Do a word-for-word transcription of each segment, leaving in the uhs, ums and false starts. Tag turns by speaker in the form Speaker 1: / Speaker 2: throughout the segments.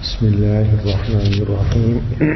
Speaker 1: بسم الله الرحمن الرحيم.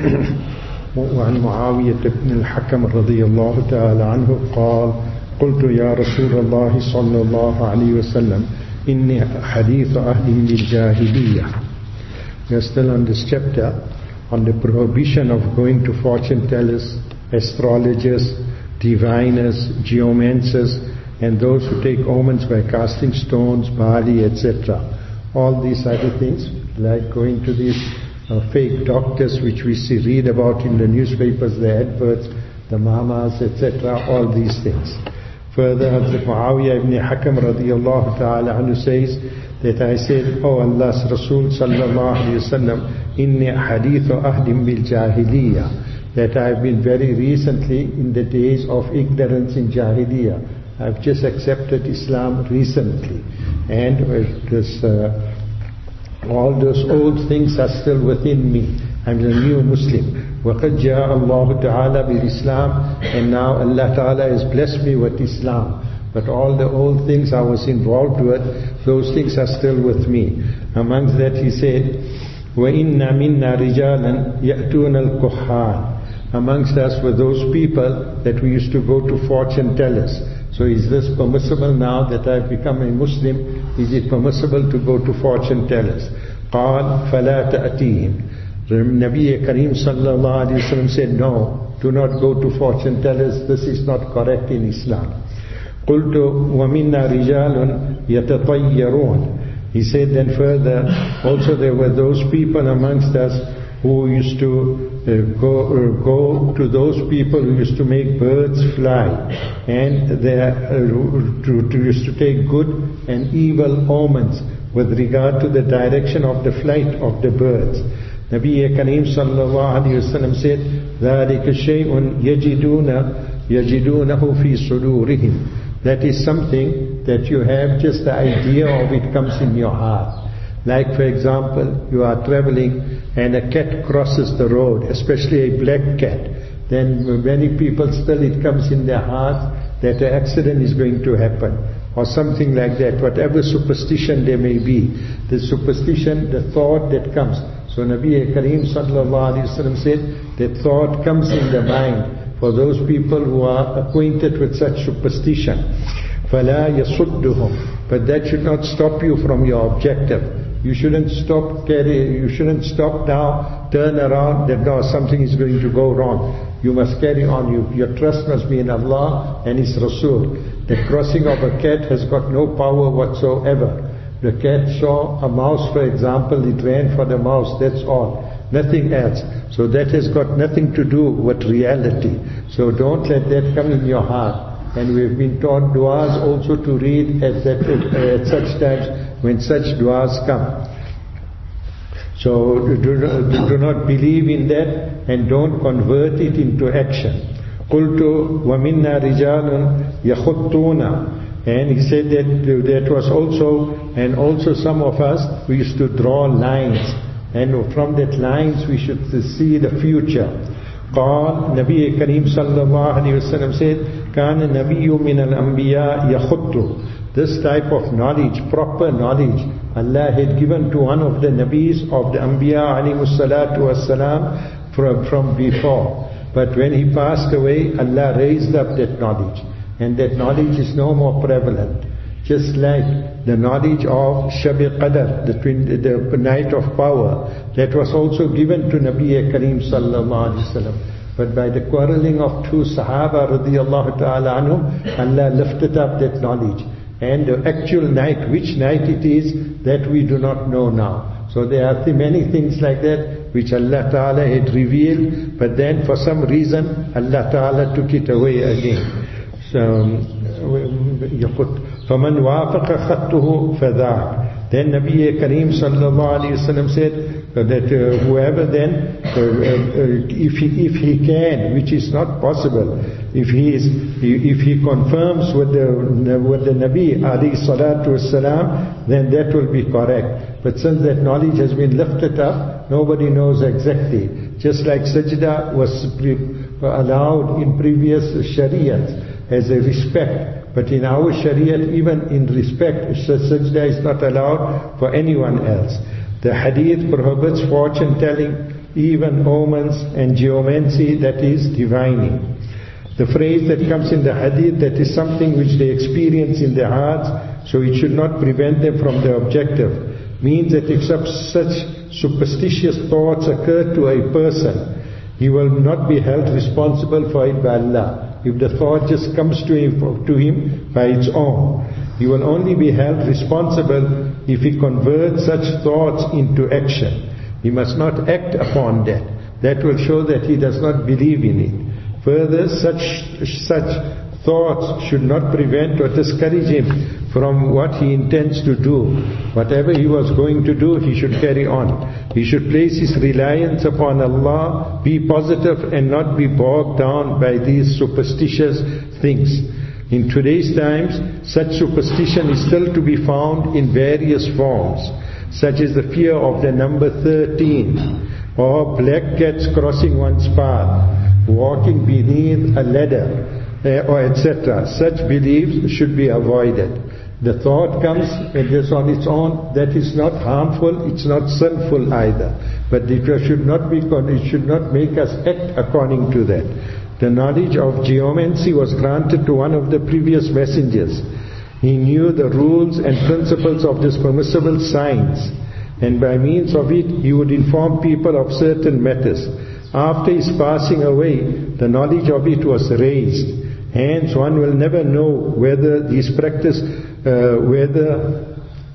Speaker 1: وعن معاوية بن الحكم رضي الله تعالى عنه قال قلت يا رسول الله صلى الله عليه وسلم إني حديث أهل بالجاهلية. We are still on this chapter on the prohibition of going to fortune tellers, astrologers, diviners, geomancers, and those who take omens by casting stones, barley, et cetera. All these other things, like going to these uh, fake doctors which we see read about in the newspapers, the adverts, the mamas, et cetera. All these things. Further, Hazrat Muawiyah ibn Hakam radiyallahu ta'ala anhu says that I said, Oh Allah's Rasul sallallahu alayhi wa sallam, inni hadithu ahdim bil jahiliyyah, that I have been very recently in the days of ignorance in Jahiliyyah. I've just accepted Islam recently, and this, uh, all those old things are still within me. I'm a new Muslim. وَقَدْ جَاءَ اللَّهُ تَعَالَى بِالْإِسْلَامِ, and now Allah Ta'ala has blessed me with Islam. But all the old things I was involved with, those things are still with me. Amongst that he said, وَإِنَّ مِنَّا رِجَالًا يَأْتُونَ الْكُحَّانِ. Amongst us were those people that we used to go to fortune tellers. So is this permissible now that I've become a Muslim? Is it permissible to go to fortune tellers? قال فلا تأتيهم. Nabi Kareem sallallahu alayhi wa sallam said, no, do not go to fortune tellers. This is not correct in Islam. قلت ومنا رجال يتطيرون. He said then further, also there were those people amongst us who used to uh, go uh, go to those people who used to make birds fly, and they uh, to, to used to take good and evil omens with regard to the direction of the flight of the birds. Nabi Kareem sallallahu alayhi wa sallam said, ذَلِكَ شَيْءٌ يَجِدُونَ يَجِدُونَهُ فِي صُدُورِهِمْ. That is something that you have, just the idea of it comes in your heart. Like for example, you are traveling and a cat crosses the road, especially a black cat. Then many people still it comes in their hearts that an accident is going to happen, or something like that. Whatever superstition there may be, the superstition, the thought that comes. So Nabi Kareem sallallahu alayhi wa sallam said that thought comes in the mind for those people who are acquainted with such superstition. فَلَا يَصُدُّهُمْ. But that should not stop you from your objective. You shouldn't stop carry, you shouldn't stop now, turn around, that no, something is going to go wrong. You must carry on. You, your trust must be in Allah and His Rasul. The crossing of a cat has got no power whatsoever. The cat saw a mouse, for example, it ran for the mouse, that's all. Nothing else. So that has got nothing to do with reality. So don't let that come in your heart. And we've been taught du'as also to read at, that, at such times when such du'as come. So do, do not believe in that and don't convert it into action. قُلْتُ وَمِنَّا رِجَالٌ يَخُطُّونَ. And he said that that was also, and also some of us, we used to draw lines. And from that lines we should see the future. قال Nabi Kareem sallallahu alayhi wa sallam said, كان النبي من الأنبياء يخط. This type of knowledge, proper knowledge, Allah had given to one of the Nabis of the Anbiya alayhi salatu wassalam from, from before. But when he passed away, Allah raised up that knowledge. And that knowledge is no more prevalent. Just like the knowledge of Shab-e Qadr, the, the night of power, that was also given to Nabi Kareem sallallahu alayhi wa sallam. But by the quarreling of two Sahaba radiyallahu ta'ala anhum, Allah lifted up that knowledge. And the actual night, which night it is, that we do not know now. So there are many things like that which Allah Ta'ala had revealed, but then for some reason Allah Ta'ala took it away again. فَمَنْ وَافَقَ خَطُّهُ فَذَاكَ. Then Nabi Kareem sallallahu alayhi wa sallam said that uh, whoever then, uh, uh, if, he, if he can, which is not possible, if he is, if he confirms with the, with the Nabi alayhi salatu wasalam, then that will be correct. But since that knowledge has been lifted up, nobody knows exactly. Just like sajda was allowed in previous shariats as a respect, but in our shariat, even in respect, sajda is not allowed for anyone else. The hadith prohibits fortune telling, even omens and geomancy, that is divining. The phrase that comes in the hadith, that is something which they experience in their hearts, so it should not prevent them from the objective, means that if such superstitious thoughts occur to a person, he will not be held responsible for it by Allah. If the thought just comes to him, to him by its own, he will only be held responsible if he converts such thoughts into action. He must not act upon that. That will show that he does not believe in it. Further, such such thoughts should not prevent or discourage him from what he intends to do. Whatever he was going to do, he should carry on. He should place his reliance upon Allah, be positive and not be bogged down by these superstitious things. In today's times, such superstition is still to be found in various forms, such as the fear of the number thirteen, or black cats crossing one's path, walking beneath a ladder, uh, or et cetera. Such beliefs should be avoided. The thought comes and just on its own, that is not harmful, it's not sinful either. But it should not be, it should not make us act according to that. The knowledge of geomancy was granted to one of the previous messengers. He knew the rules and principles of this permissible science, and by means of it he would inform people of certain matters. After his passing away, the knowledge of it was raised. Hence one will never know whether his practice, uh, whether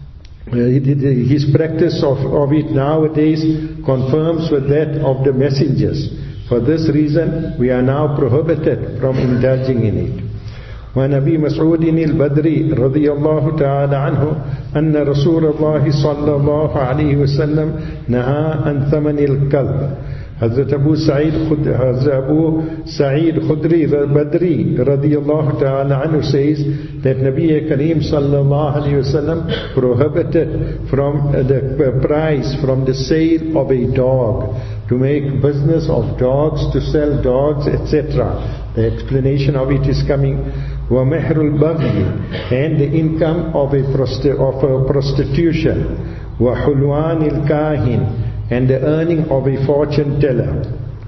Speaker 1: uh, his practice of, of it nowadays confirms with that of the messengers. For this reason, we are now prohibited from indulging in it. وعن أبي مسعود البدري رضي الله تعالى عنه أن رسول الله صلى الله عليه وسلم نهى عن ثمن الكلب. Hazrat Abu Sa'id Hazrat Abu Sa'id Khudri Badri radiyallahu ta'ala anhu says that Nabi Kareem sallallahu alayhi wasallam prohibited from the price, from the sale of a dog, to make business of dogs, to sell dogs, et cetera. The explanation of it is coming. وَمِحْرُ الْبَغْيِ, and the income of a, prosti- of a prostitution. وَحُلْوَانِ الْكَاهِنِ, and the earning of a fortune teller.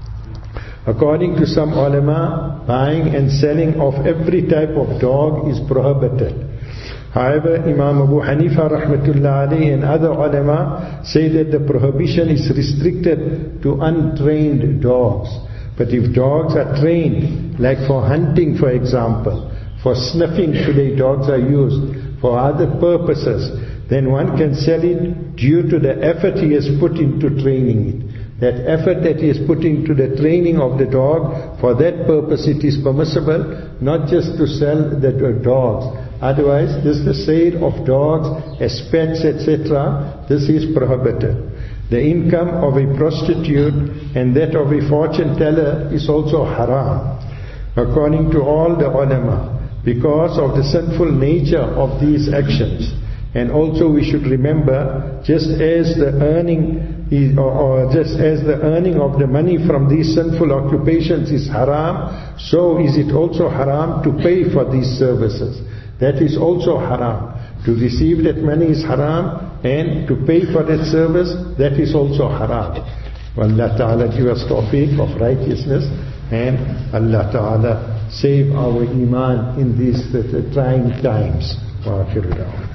Speaker 1: According to some ulama, buying and selling of every type of dog is prohibited. However, Imam Abu Hanifa rahmatullah alayhi and other ulama say that the prohibition is restricted to untrained dogs. But if dogs are trained, like for hunting for example, for sniffing today dogs are used, for other purposes, then one can sell it due to the effort he has put into training it. That effort that he has put into the training of the dog, for that purpose it is permissible, not just to sell the dogs. Otherwise, this the sale of dogs as pets, et cetera, this is prohibited. The income of a prostitute and that of a fortune teller is also haram, according to all the ulama, because of the sinful nature of these actions. And also we should remember, just as the earning is, or, or just as the earning of the money from these sinful occupations is haram, so is it also haram to pay for these services. That is also haram. To receive that money is haram, and to pay for that service, that is also haram. Allah Ta'ala give us tawfiq of righteousness, and Allah Ta'ala save our iman in these trying times. Wa akhiru da'wana.